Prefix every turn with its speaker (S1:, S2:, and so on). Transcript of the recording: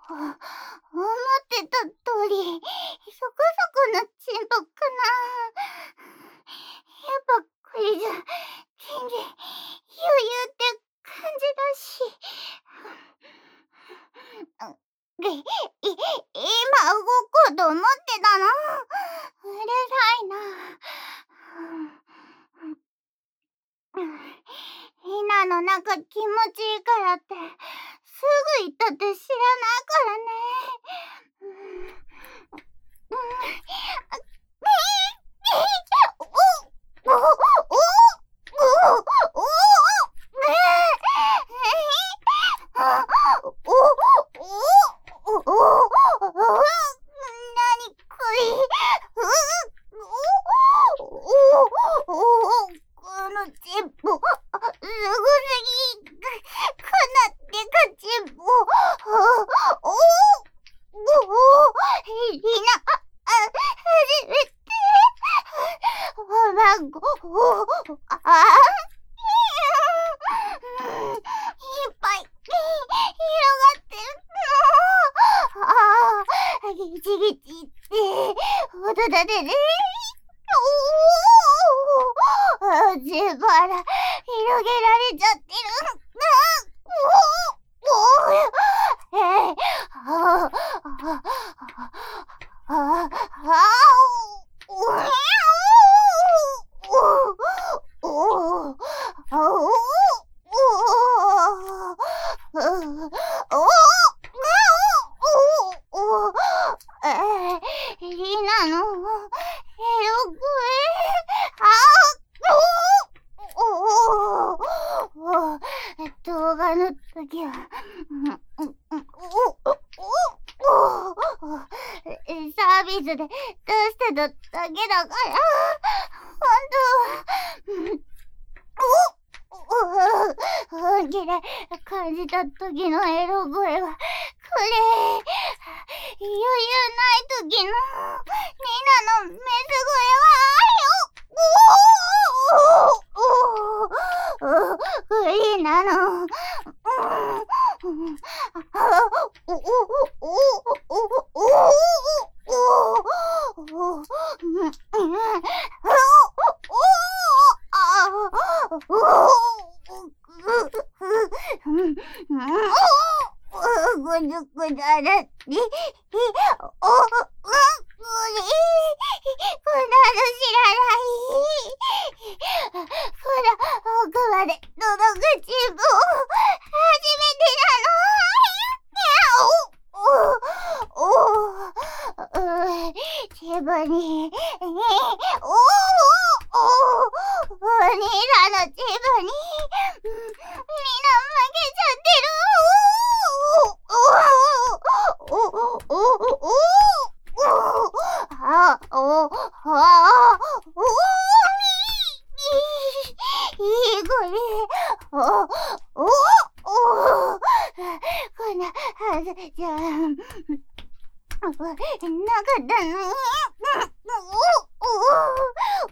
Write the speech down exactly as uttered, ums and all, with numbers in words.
S1: あ、思ってた通り、そこそこのチンポかな。やっぱこれじゃ、全然余裕って感じだし。い、今動こうと思ってたの。うるさいな。ひなの中気持ちいいからって、すぐ言ったって知らないからね。うん。うん。あ、ねえ、ねえ、お、お、お、お、お、お、ねえ、あ、お、お、お、お、お、なにこれ。う、お、お、お、このチンポ、すごすぎ。こんなでかチンポ、お、お、お、ひな、あ、初めて。おまんこ、お、あ、あ、いっぱい、広がってるの。ああ、ギチギチって、音立てね。おお、あ、全部あら、広げられちゃってる。おお、おお、えー、ああ、ああ、ああ、おえおお、おお、おお、えー、りなのエロ声、あおおおお、動画の時は、うんうんうん、おおおお、サービスで出してただけだから、本当は、おお、本気で感じた時のエロ声はこれ。余裕ない時のニナのメス声はよ。おおおお、リナの、うん、おおおおおおおお、ぐずぐだらって、お、うん、これ、こんなの知らない。こら、奥まで届くチンポ、初めてなの。お、お、お、チンポに、ね、お、お、お、ニラのチンポに、みんな負けちゃってる。おおおおおお、あお、あお、いいこれ、おおお、こんなはずじゃなかったのに。おお。